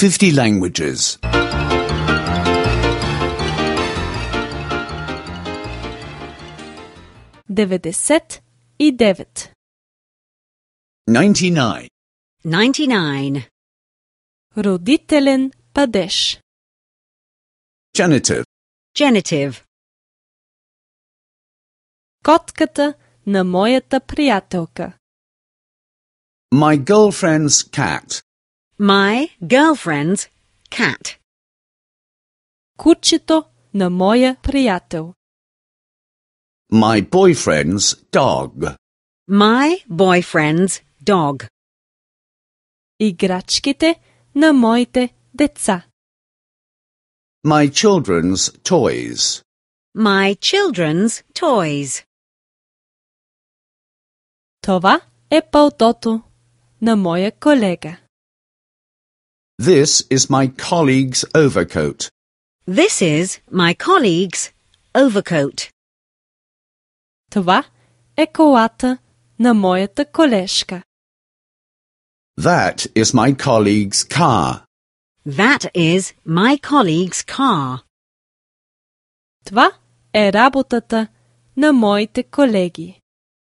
50 languages. 99. 99. 99. Родителен падеж. Genitive. Genitive. Котката на моята приятелка. My girlfriend's cat. My girlfriend's cat. Кучето на моя приятел. My boyfriend's dog. My boyfriend's dog. Играчките на моите деца. My children's toys. My children's toys. Това е палтото на моя колега. This is my colleague's overcoat. This is my colleague's overcoat. Това е колата на моята колежка. That is my colleague's car. That is my colleague's car. Това е работата на моите колеги.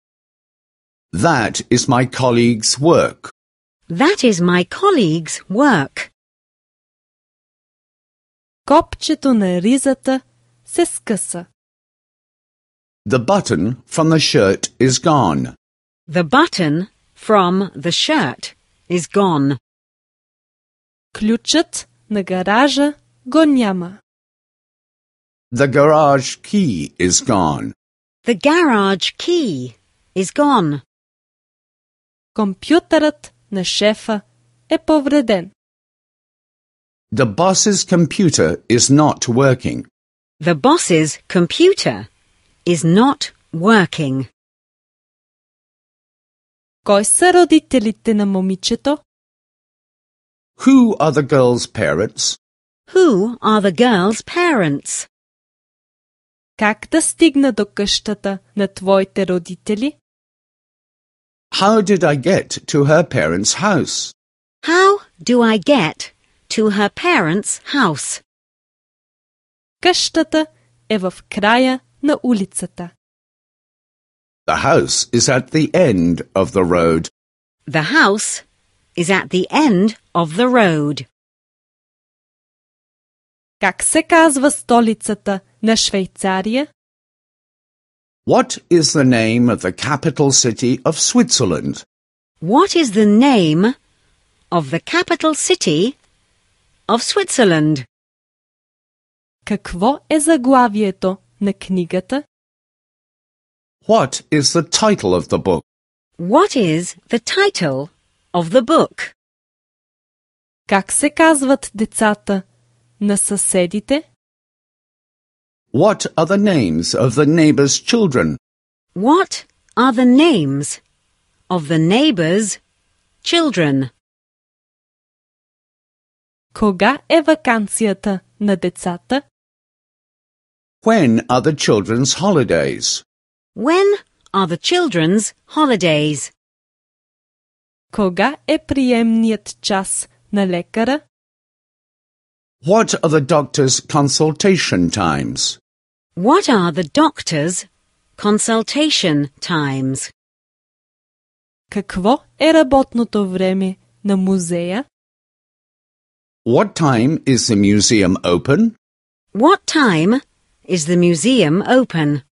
That is my colleague's work. That is my colleague's work. Копчето на ризата се скъса. The button from the shirt is gone. The button from the shirt is gone. Ключът на гаража го няма. The garage key is gone. The garage key is gone. Компютърът на шефа е повреден. The boss's computer is not working. The boss's computer is not working. Кой са родителите на момичето? Who are the girl's parents? Who are the girl's parents? Как да стигна до къщата на твоите родители? How did I get to her parents' house? How do I get to her parents' house? Къщата е в края на улицата. The house is at the end of the road. The house is at the end of the road. Как се казва столицата на Швейцария? What is the name of the capital city of Switzerland? What is the name of the capital city of Switzerland? Какво е заглавието на книгата? What is the title of the book? What is the title of the book? Как се казват децата на съседите? What are the names of the neighbor's children? What are the names of the neighbor's children? Кога е ваканцията на децата? When are the children's holidays? When are the children's holidays? Кога е приемният час на лекара? What are the doctor's consultation times? What are the doctor's consultation times? Какво е работното време на музея? What time is the museum open? What time is the museum open?